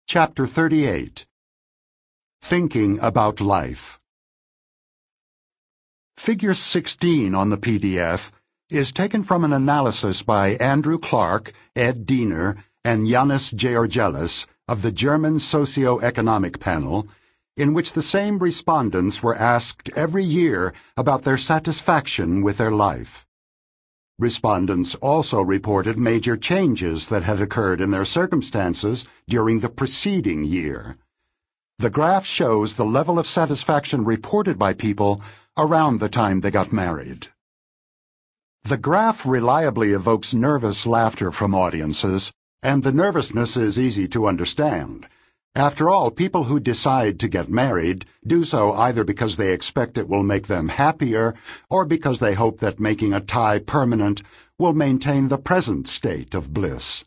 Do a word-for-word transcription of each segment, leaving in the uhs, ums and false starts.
Chapter thirty-eight. Thinking About Life. Figure sixteen on the P D F is taken from an analysis by Andrew Clark, Ed Diener, and Yanis Georgelis of the German Socio-Economic Panel, in which the same respondents were asked every year about their satisfaction with their life. Respondents also reported major changes that had occurred in their circumstances during the preceding year. The graph shows the level of satisfaction reported by people around the time they got married. The graph reliably evokes nervous laughter from audiences, and the nervousness is easy to understand. After all, people who decide to get married do so either because they expect it will make them happier or because they hope that making a tie permanent will maintain the present state of bliss.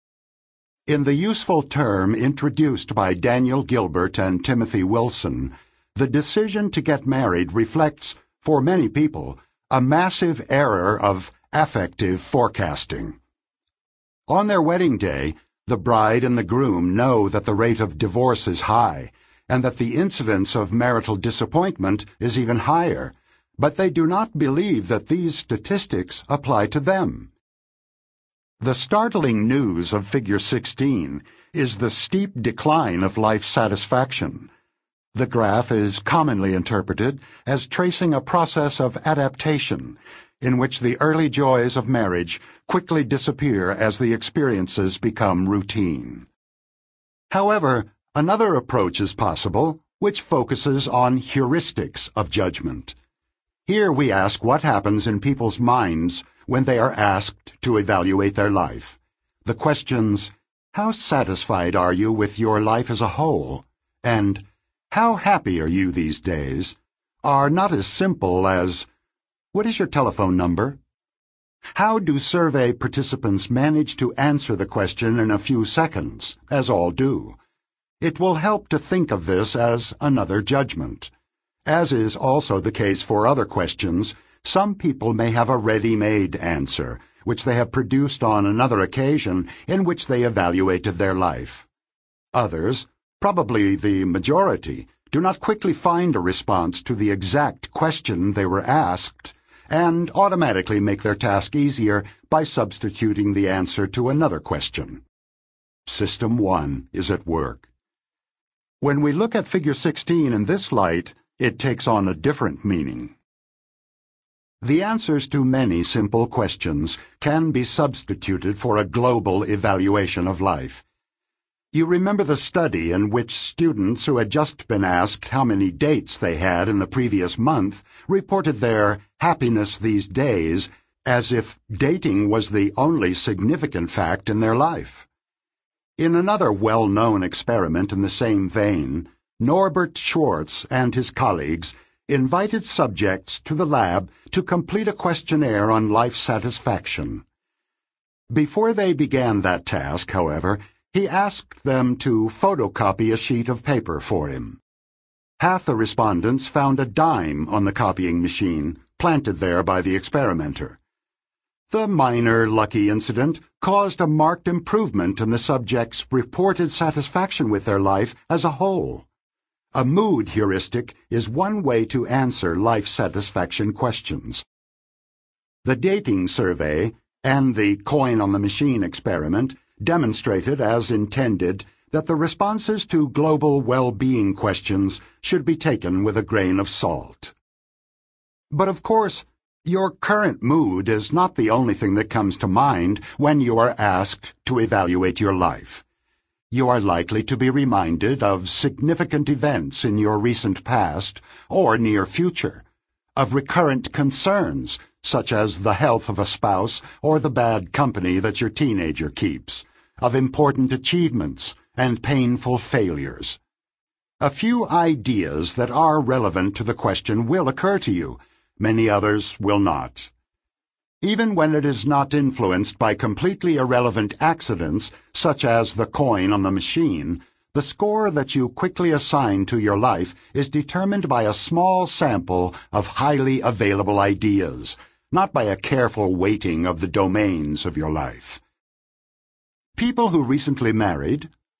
In the useful term introduced by Daniel Gilbert and Timothy Wilson, the decision to get married reflects, for many people, a massive error of affective forecasting. On their wedding day, the bride and the groom know that the rate of divorce is high, and that the incidence of marital disappointment is even higher, but they do not believe that these statistics apply to them. The startling news of Figure sixteen is the steep decline of life satisfaction. The graph is commonly interpreted as tracing a process of adaptation, in which the early joys of marriage quickly disappear as the experiences become routine. However, another approach is possible, which focuses on heuristics of judgment. Here we ask what happens in people's minds when they are asked to evaluate their life. The questions, how satisfied are you with your life as a whole? And how happy are you these days? Are not as simple as, what is your telephone number? How do survey participants manage to answer the question in a few seconds, as all do? It will help to think of this as another judgment. As is also the case for other questions, some people may have a ready-made answer, which they have produced on another occasion in which they evaluated their life. Others, probably the majority, do not quickly find a response to the exact question they were asked, and automatically make their task easier by substituting the answer to another question. System one is at work. When we look at Figure sixteen in this light, it takes on a different meaning. The answers to many simple questions can be substituted for a global evaluation of life. You remember the study in which students who had just been asked how many dates they had in the previous month reported their happiness these days as if dating was the only significant fact in their life. In another well-known experiment in the same vein, Norbert Schwartz and his colleagues invited subjects to the lab to complete a questionnaire on life satisfaction. Before they began that task, however, he asked them to photocopy a sheet of paper for him. Half the respondents found a dime on the copying machine, planted there by the experimenter. The minor lucky incident caused a marked improvement in the subjects' reported satisfaction with their life as a whole. A mood heuristic is one way to answer life satisfaction questions. The dating survey and the coin on the machine experiment demonstrated as intended that the responses to global well-being questions should be taken with a grain of salt. But of course, your current mood is not the only thing that comes to mind when you are asked to evaluate your life. You are likely to be reminded of significant events in your recent past or near future, of recurrent concerns such as the health of a spouse or the bad company that your teenager keeps, of important achievements and painful failures. A few ideas that are relevant to the question will occur to you. Many others will not. Even when it is not influenced by completely irrelevant accidents, such as the coin on the machine, the score that you quickly assign to your life is determined by a small sample of highly available ideas, not by a careful weighting of the domains of your life. People who recently married,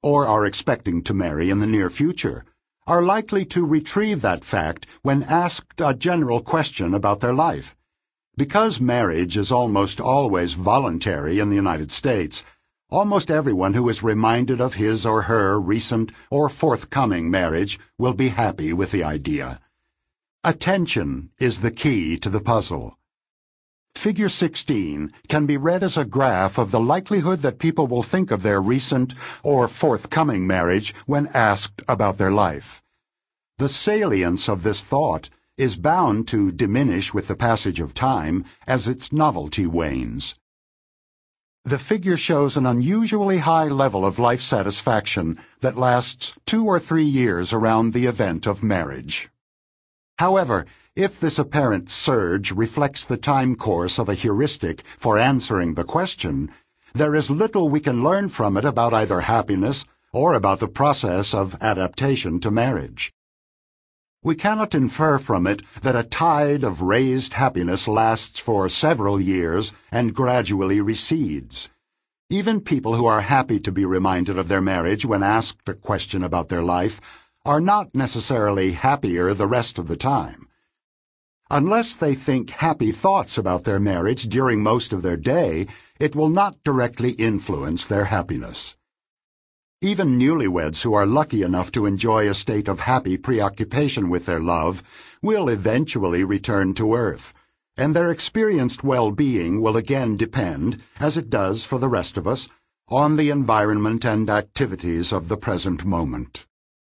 or are expecting to marry in the near future, are likely to retrieve that fact when asked a general question about their life. Because marriage is almost always voluntary in the United States, almost everyone who is reminded of his or her recent or forthcoming marriage will be happy with the idea. Attention is the key to the puzzle. Figure sixteen can be read as a graph of the likelihood that people will think of their recent or forthcoming marriage when asked about their life. The salience of this thought is bound to diminish with the passage of time as its novelty wanes. The figure shows an unusually high level of life satisfaction that lasts two or three years around the event of marriage. However, if this apparent surge reflects the time course of a heuristic for answering the question, there is little we can learn from it about either happiness or about the process of adaptation to marriage. We cannot infer from it that a tide of raised happiness lasts for several years and gradually recedes. Even people who are happy to be reminded of their marriage when asked a question about their life are not necessarily happier the rest of the time. Unless they think happy thoughts about their marriage during most of their day, it will not directly influence their happiness. Even newlyweds who are lucky enough to enjoy a state of happy preoccupation with their love will eventually return to earth, and their experienced well-being will again depend, as it does for the rest of us, on the environment and activities of the present moment.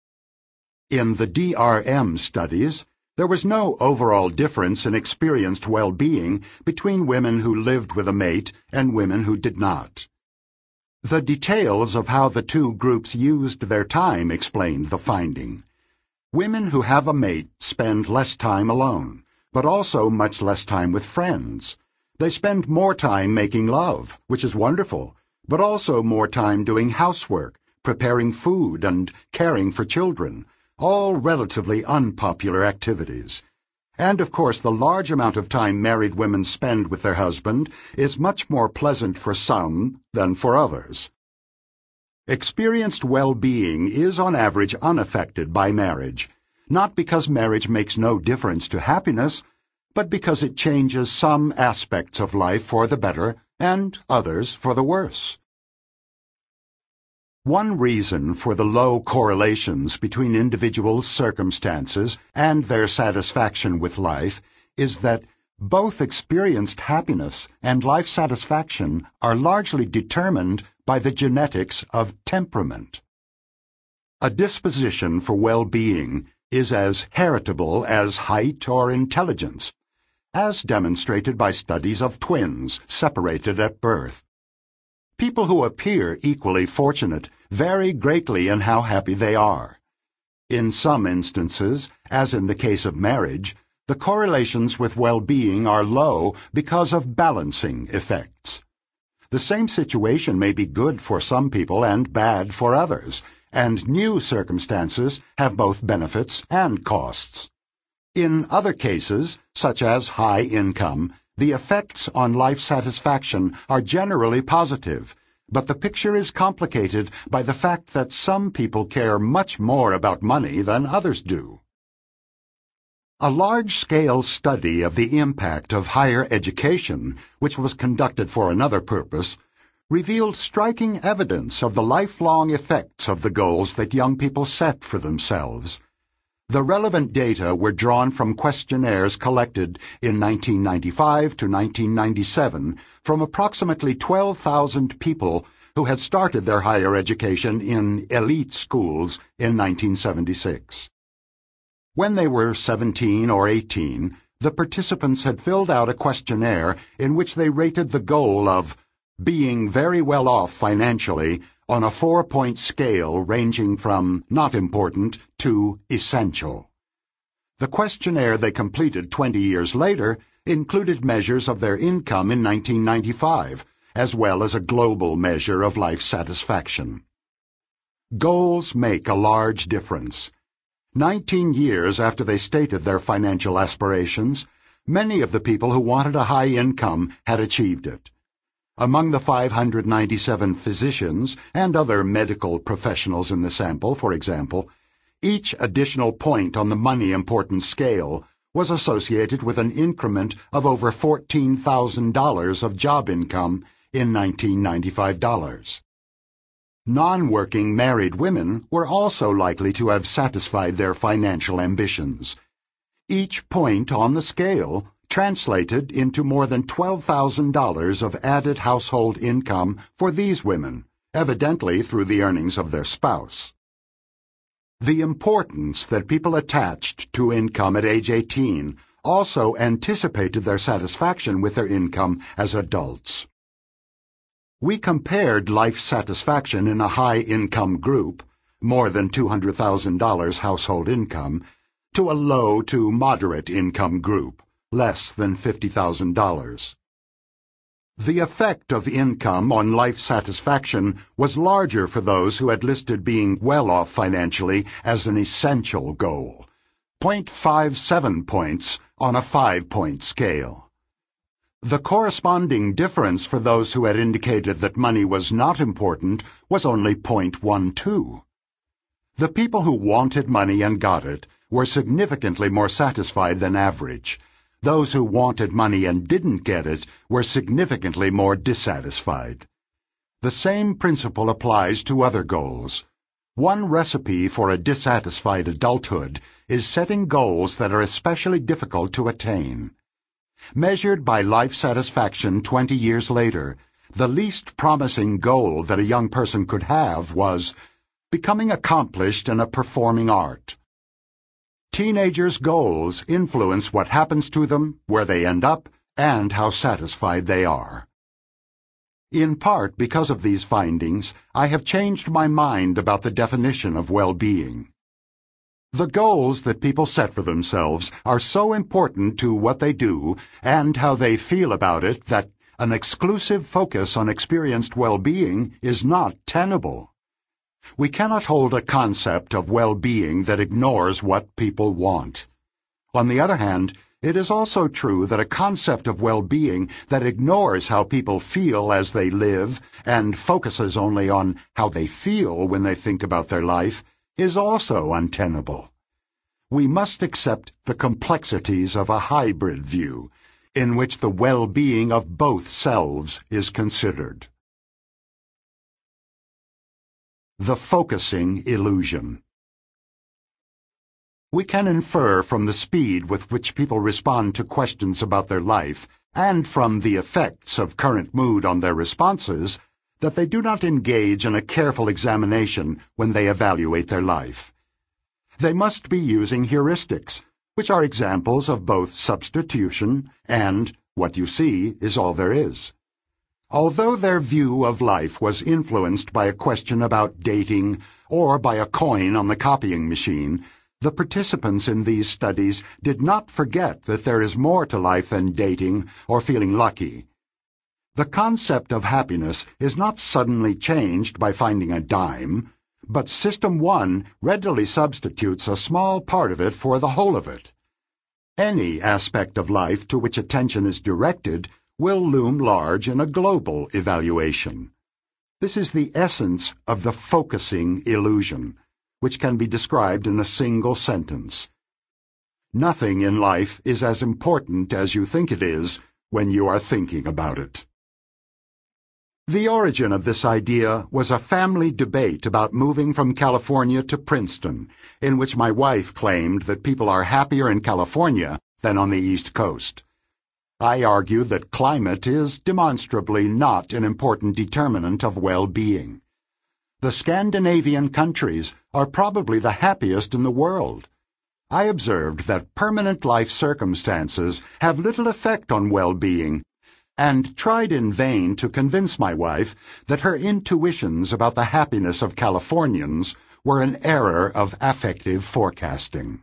In the D R M studies, there was no overall difference in experienced well-being between women who lived with a mate and women who did not. The details of how the two groups used their time explained the finding. Women who have a mate spend less time alone, but also much less time with friends. They spend more time making love, which is wonderful, but also more time doing housework, preparing food, and caring for children, all relatively unpopular activities. And, of course, the large amount of time married women spend with their husband is much more pleasant for some than for others. Experienced well-being is on average unaffected by marriage, not because marriage makes no difference to happiness, but because it changes some aspects of life for the better and others for the worse. One reason for the low correlations between individuals' circumstances and their satisfaction with life is that both experienced happiness and life satisfaction are largely determined by the genetics of temperament. A disposition for well-being is as heritable as height or intelligence, as demonstrated by studies of twins separated at birth. People who appear equally fortunate vary greatly in how happy they are. In some instances, as in the case of marriage, the correlations with well-being are low because of balancing effects. The same situation may be good for some people and bad for others, and new circumstances have both benefits and costs. In other cases, such as high income, the effects on life satisfaction are generally positive, but the picture is complicated by the fact that some people care much more about money than others do. A large-scale study of the impact of higher education, which was conducted for another purpose, revealed striking evidence of the lifelong effects of the goals that young people set for themselves. The relevant data were drawn from questionnaires collected in nineteen ninety-five to nineteen ninety-seven from approximately twelve thousand people who had started their higher education in elite schools in nineteen seventy-six. When they were seventeen or eighteen, the participants had filled out a questionnaire in which they rated the goal of being very well off financially on a four-point scale ranging from not important to essential. The questionnaire they completed twenty years later included measures of their income in nineteen ninety-five, as well as a global measure of life satisfaction. Goals make a large difference. Nineteen years after they stated their financial aspirations, many of the people who wanted a high income had achieved it. Among the five hundred ninety-seven physicians and other medical professionals in the sample, for example, each additional point on the money importance scale was associated with an increment of over fourteen thousand dollars of job income in nineteen ninety-five dollars. Non-working married women were also likely to have satisfied their financial ambitions. Each point on the scale translated into more than twelve thousand dollars of added household income for these women, evidently through the earnings of their spouse. The importance that people attached to income at age eighteen also anticipated their satisfaction with their income as adults. We compared life satisfaction in a high-income group, more than two hundred thousand dollars household income, to a low to moderate income group, less than fifty thousand dollars. The effect of income on life satisfaction was larger for those who had listed being well off financially as an essential goal, zero point five seven points on a five-point scale. The corresponding difference for those who had indicated that money was not important was only zero point one two. The people who wanted money and got it were significantly more satisfied than average. Those who wanted money and didn't get it were significantly more dissatisfied. The same principle applies to other goals. One recipe for a dissatisfied adulthood is setting goals that are especially difficult to attain. Measured by life satisfaction twenty years later, the least promising goal that a young person could have was becoming accomplished in a performing art. Teenagers' goals influence what happens to them, where they end up, and how satisfied they are. In part because of these findings, I have changed my mind about the definition of well-being. The goals that people set for themselves are so important to what they do and how they feel about it that an exclusive focus on experienced well-being is not tenable. We cannot hold a concept of well-being that ignores what people want. On the other hand, it is also true that a concept of well-being that ignores how people feel as they live and focuses only on how they feel when they think about their life is also untenable. We must accept the complexities of a hybrid view, in which the well-being of both selves is considered. The focusing illusion. We can infer from the speed with which people respond to questions about their life, and from the effects of current mood on their responses, that they do not engage in a careful examination when they evaluate their life. They must be using heuristics, which are examples of both substitution and what you see is all there is. Although their view of life was influenced by a question about dating or by a coin on the copying machine, the participants in these studies did not forget that there is more to life than dating or feeling lucky. The concept of happiness is not suddenly changed by finding a dime, but System one readily substitutes a small part of it for the whole of it. Any aspect of life to which attention is directed will loom large in a global evaluation. This is the essence of the focusing illusion, which can be described in a single sentence. Nothing in life is as important as you think it is when you are thinking about it. The origin of this idea was a family debate about moving from California to Princeton, in which my wife claimed that people are happier in California than on the East Coast. I argued that climate is demonstrably not an important determinant of well-being. The Scandinavian countries are probably the happiest in the world. I observed that permanent life circumstances have little effect on well-being, and tried in vain to convince my wife that her intuitions about the happiness of Californians were an error of affective forecasting.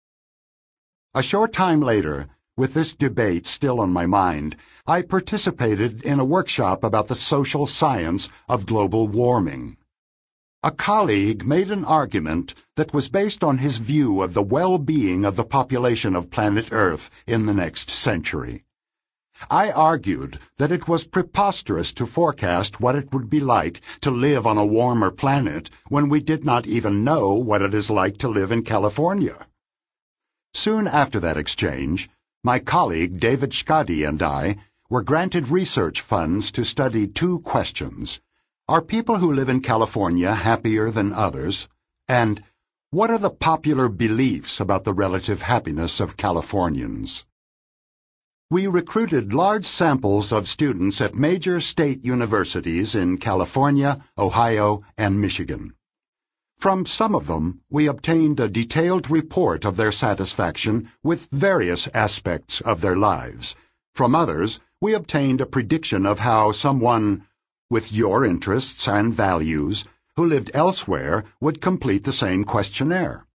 A short time later, with this debate still on my mind, I participated in a workshop about the social science of global warming. A colleague made an argument that was based on his view of the well-being of the population of planet Earth in the next century. I argued that it was preposterous to forecast what it would be like to live on a warmer planet when we did not even know what it is like to live in California. Soon after that exchange, my colleague David Schkady and I were granted research funds to study two questions. Are people who live in California happier than others? And what are the popular beliefs about the relative happiness of Californians? We recruited large samples of students at major state universities in California, Ohio, and Michigan. From some of them, we obtained a detailed report of their satisfaction with various aspects of their lives. From others, we obtained a prediction of how someone with your interests and values who lived elsewhere would complete the same questionnaire.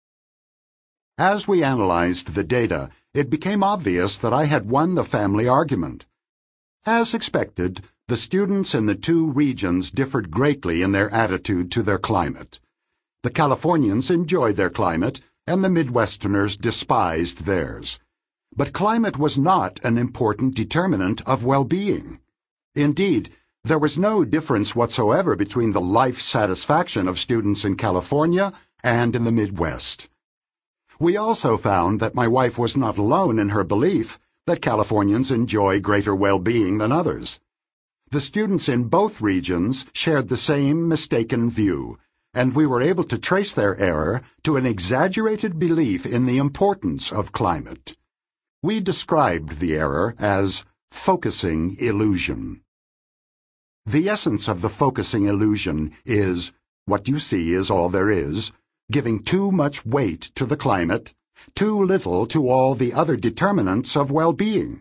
As we analyzed the data, it became obvious that I had won the family argument. As expected, the students in the two regions differed greatly in their attitude to their climate. The Californians enjoyed their climate, and the Midwesterners despised theirs. But climate was not an important determinant of well-being. Indeed, there was no difference whatsoever between the life satisfaction of students in California and in the Midwest. We also found that my wife was not alone in her belief that Californians enjoy greater well-being than others. The students in both regions shared the same mistaken view, and we were able to trace their error to an exaggerated belief in the importance of climate. We described the error as focusing illusion. The essence of the focusing illusion is, what you see is all there is, giving too much weight to the climate, too little to all the other determinants of well-being.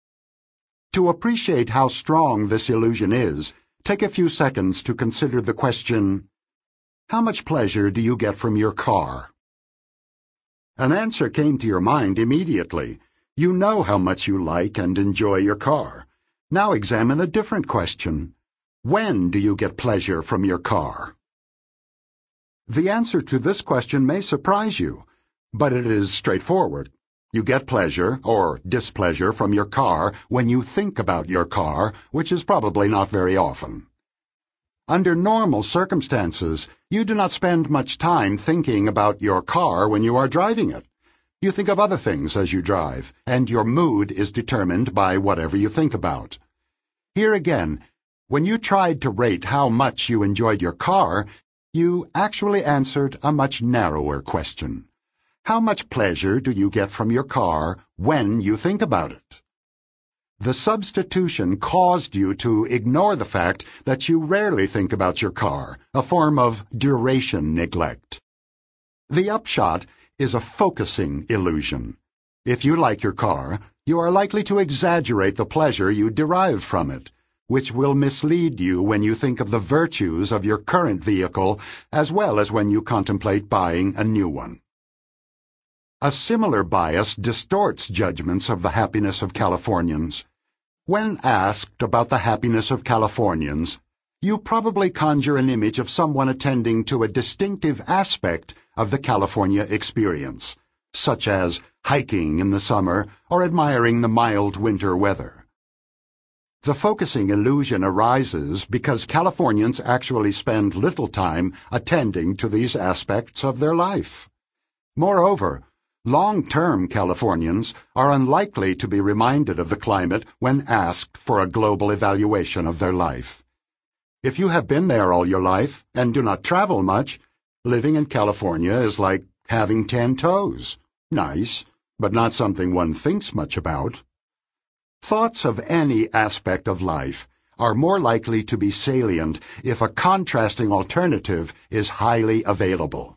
To appreciate how strong this illusion is, take a few seconds to consider the question, how much pleasure do you get from your car? An answer came to your mind immediately. You know how much you like and enjoy your car. Now examine a different question. When do you get pleasure from your car? The answer to this question may surprise you, but it is straightforward. You get pleasure or displeasure from your car when you think about your car, which is probably not very often. Under normal circumstances, you do not spend much time thinking about your car when you are driving it. You think of other things as you drive, and your mood is determined by whatever you think about. Here again, when you tried to rate how much you enjoyed your car, you actually answered a much narrower question. How much pleasure do you get from your car when you think about it? The substitution caused you to ignore the fact that you rarely think about your car, a form of duration neglect. The upshot is a focusing illusion. If you like your car, you are likely to exaggerate the pleasure you derive from it, which will mislead you when you think of the virtues of your current vehicle as well as when you contemplate buying a new one. A similar bias distorts judgments of the happiness of Californians. When asked about the happiness of Californians, you probably conjure an image of someone attending to a distinctive aspect of the California experience, such as hiking in the summer or admiring the mild winter weather. The focusing illusion arises because Californians actually spend little time attending to these aspects of their life. Moreover, long-term Californians are unlikely to be reminded of the climate when asked for a global evaluation of their life. If you have been there all your life and do not travel much, living in California is like having ten toes. Nice, but not something one thinks much about. Thoughts of any aspect of life are more likely to be salient if a contrasting alternative is highly available.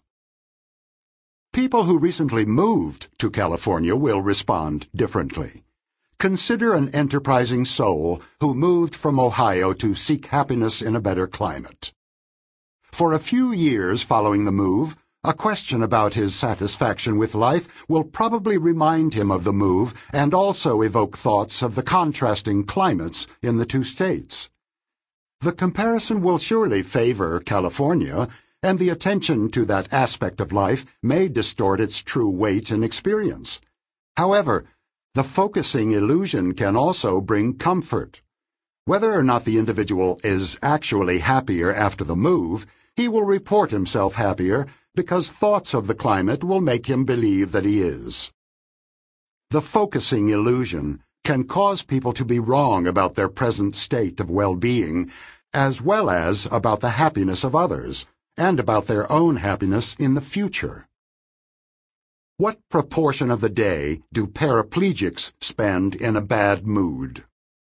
People who recently moved to California will respond differently. Consider an enterprising soul who moved from Ohio to seek happiness in a better climate. For a few years following the move, a question about his satisfaction with life will probably remind him of the move and also evoke thoughts of the contrasting climates in the two states. The comparison will surely favor California, and the attention to that aspect of life may distort its true weight and experience. However, The focusing illusion can also bring comfort. Whether or not the individual is actually happier after the move, he will report himself happier because thoughts of the climate will make him believe that he is. The focusing illusion can cause people to be wrong about their present state of well-being, as well as about the happiness of others, and about their own happiness in the future. What proportion of the day do paraplegics spend in a bad mood?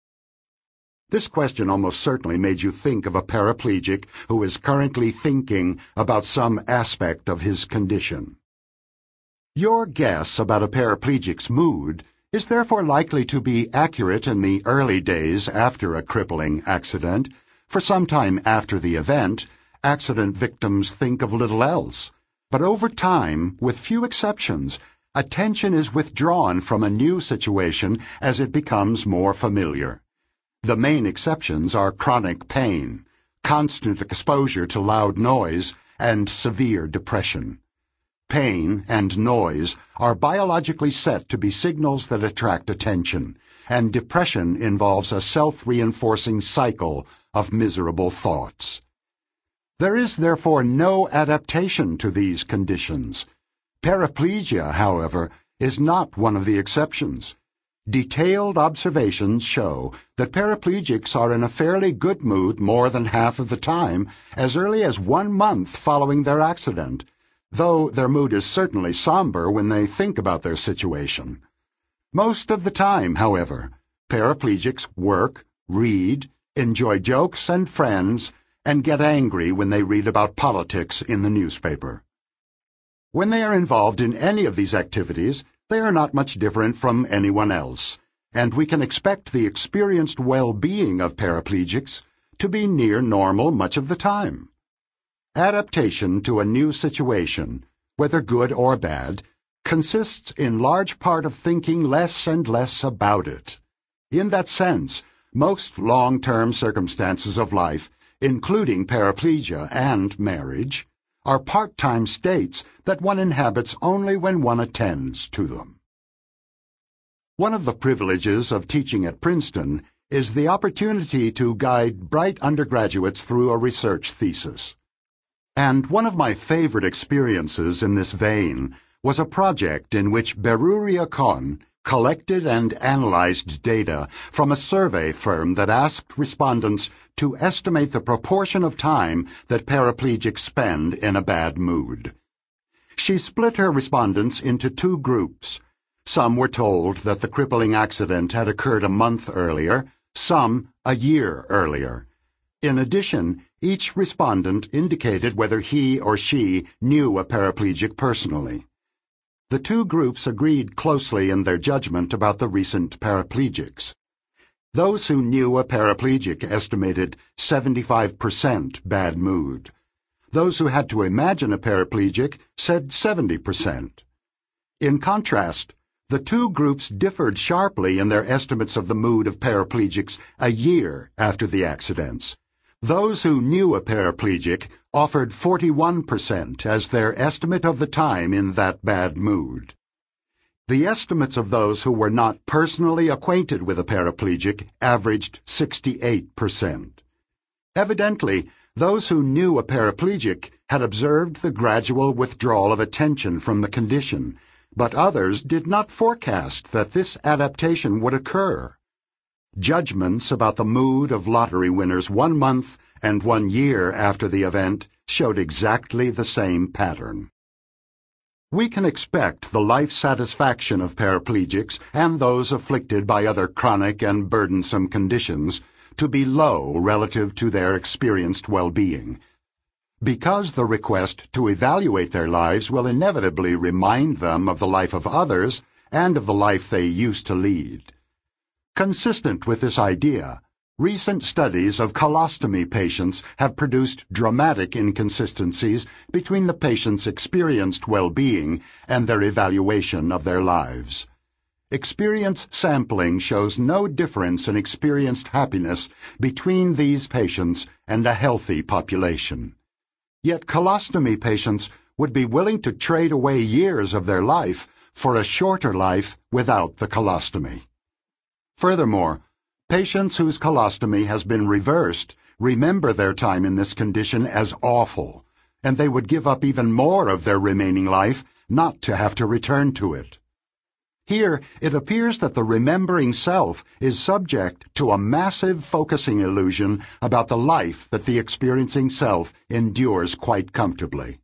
This question almost certainly made you think of a paraplegic who is currently thinking about some aspect of his condition. Your guess about a paraplegic's mood is therefore likely to be accurate in the early days after a crippling accident. For some time after the event, accident victims think of little else. But over time, with few exceptions, attention is withdrawn from a new situation as it becomes more familiar. The main exceptions are chronic pain, constant exposure to loud noise, and severe depression. Pain and noise are biologically set to be signals that attract attention, and depression involves a self-reinforcing cycle of miserable thoughts. There is therefore no adaptation to these conditions. Paraplegia, however, is not one of the exceptions. Detailed observations show that paraplegics are in a fairly good mood more than half of the time, as early as one month following their accident, though their mood is certainly somber when they think about their situation. Most of the time, however, paraplegics work, read, enjoy jokes and friends, and get angry when they read about politics in the newspaper. When they are involved in any of these activities, they are not much different from anyone else, and we can expect the experienced well-being of paraplegics to be near normal much of the time. Adaptation to a new situation, whether good or bad, consists in large part of thinking less and less about it. In that sense, most long-term circumstances of life, including paraplegia and marriage, are part-time states that one inhabits only when one attends to them. One of the privileges of teaching at Princeton is the opportunity to guide bright undergraduates through a research thesis. And one of my favorite experiences in this vein was a project in which Beruria Khan collected and analyzed data from a survey firm that asked respondents to estimate the proportion of time that paraplegics spend in a bad mood. She split her respondents into two groups. Some were told that the crippling accident had occurred a month earlier, some a year earlier. In addition, each respondent indicated whether he or she knew a paraplegic personally. The two groups agreed closely in their judgment about the recent paraplegics. Those who knew a paraplegic estimated seventy-five percent bad mood. Those who had to imagine a paraplegic said seventy percent. In contrast, the two groups differed sharply in their estimates of the mood of paraplegics a year after the accidents. Those who knew a paraplegic offered forty-one percent as their estimate of the time in that bad mood. The estimates of those who were not personally acquainted with a paraplegic averaged sixty-eight percent. Evidently, those who knew a paraplegic had observed the gradual withdrawal of attention from the condition, but others did not forecast that this adaptation would occur. Judgments about the mood of lottery winners one month and one year after the event showed exactly the same pattern. We can expect the life satisfaction of paraplegics and those afflicted by other chronic and burdensome conditions to be low relative to their experienced well-being, because the request to evaluate their lives will inevitably remind them of the life of others and of the life they used to lead. Consistent with this idea, recent studies of colostomy patients have produced dramatic inconsistencies between the patients' experienced well-being and their evaluation of their lives. Experience sampling shows no difference in experienced happiness between these patients and a healthy population. Yet colostomy patients would be willing to trade away years of their life for a shorter life without the colostomy. Furthermore, patients whose colostomy has been reversed remember their time in this condition as awful, and they would give up even more of their remaining life not to have to return to it. Here, it appears that the remembering self is subject to a massive focusing illusion about the life that the experiencing self endures quite comfortably.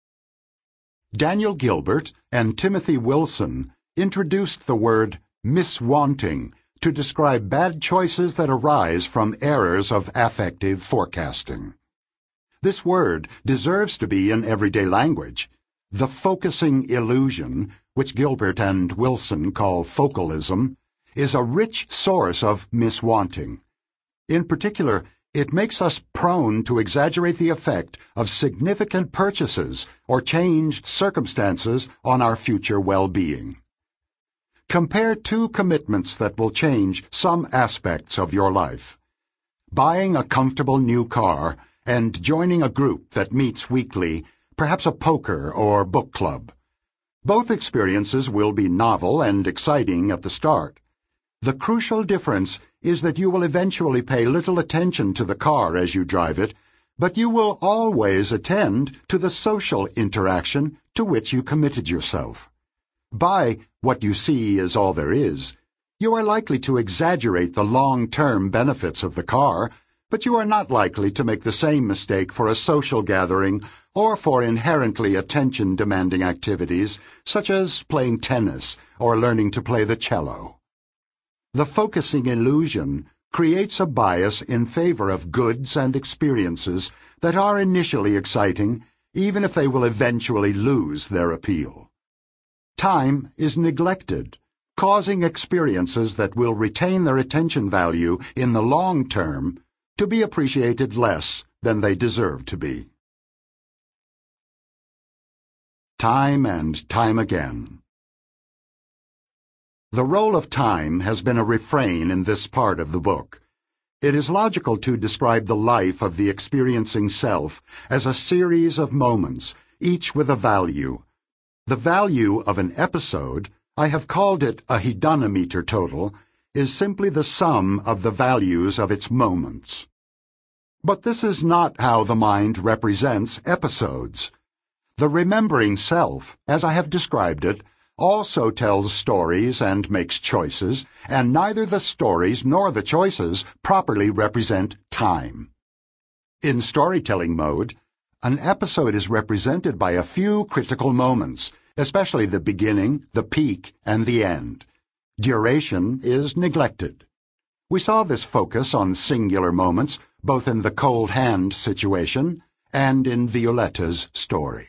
Daniel Gilbert and Timothy Wilson introduced the word miswanting to describe bad choices that arise from errors of affective forecasting. This word deserves to be in everyday language. The focusing illusion, which Gilbert and Wilson call focalism, is a rich source of miswanting. In particular, it makes us prone to exaggerate the effect of significant purchases or changed circumstances on our future well-being. Compare two commitments that will change some aspects of your life. Buying a comfortable new car and joining a group that meets weekly, perhaps a poker or book club. Both experiences will be novel and exciting at the start. The crucial difference is that you will eventually pay little attention to the car as you drive it, but you will always attend to the social interaction to which you committed yourself. By what you see is all there is, you are likely to exaggerate the long-term benefits of the car, but you are not likely to make the same mistake for a social gathering or for inherently attention-demanding activities such as playing tennis or learning to play the cello. The focusing illusion creates a bias in favor of goods and experiences that are initially exciting, even if they will eventually lose their appeal. Time is neglected, causing experiences that will retain their attention value in the long term to be appreciated less than they deserve to be. Time and time again. The role of time has been a refrain in this part of the book. It is logical to describe the life of the experiencing self as a series of moments, each with a value. The value of an episode, I have called it a hedonometer total, is simply the sum of the values of its moments. But this is not how the mind represents episodes. The remembering self, as I have described it, also tells stories and makes choices, and neither the stories nor the choices properly represent time. In storytelling mode, an episode is represented by a few critical moments, especially the beginning, the peak, and the end. Duration is neglected. We saw this focus on singular moments both in the cold hand situation and in Violetta's story.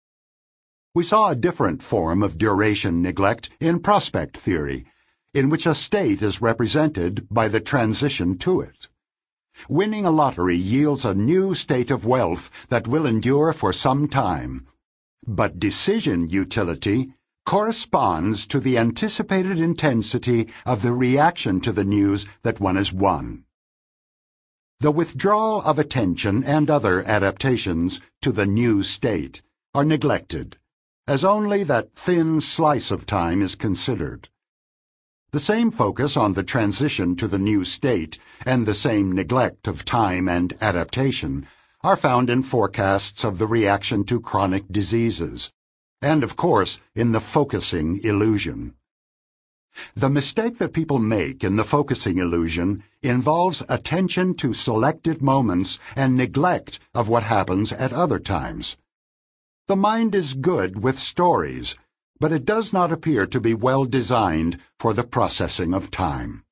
We saw a different form of duration neglect in prospect theory, in which a state is represented by the transition to it. Winning a lottery yields a new state of wealth that will endure for some time, but decision utility corresponds to the anticipated intensity of the reaction to the news that one has won. The withdrawal of attention and other adaptations to the new state are neglected, as only that thin slice of time is considered. The same focus on the transition to the new state and the same neglect of time and adaptation are found in forecasts of the reaction to chronic diseases, and of course in the focusing illusion. The mistake that people make in the focusing illusion involves attention to selected moments and neglect of what happens at other times. The mind is good with stories, but it does not appear to be well designed for the processing of time.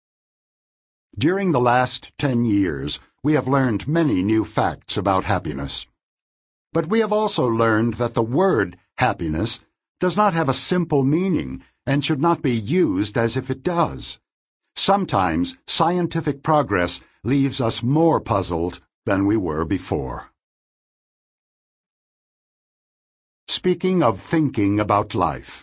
During the last ten years, we have learned many new facts about happiness. But we have also learned that the word happiness does not have a simple meaning and should not be used as if it does. Sometimes scientific progress leaves us more puzzled than we were before. Speaking of thinking about life.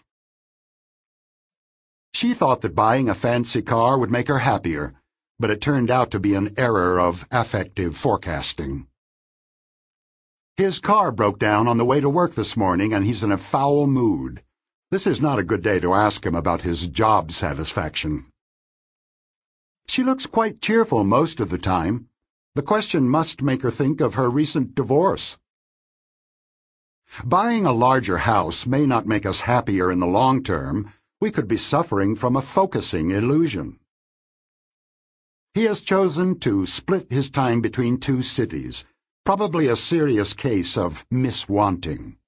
She thought that buying a fancy car would make her happier, but it turned out to be an error of affective forecasting. His car broke down on the way to work this morning and he's in a foul mood. This is not a good day to ask him about his job satisfaction. She looks quite cheerful most of the time. The question must make her think of her recent divorce. Buying a larger house may not make us happier in the long term. We could be suffering from a focusing illusion. He has chosen to split his time between two cities, probably a serious case of miswanting.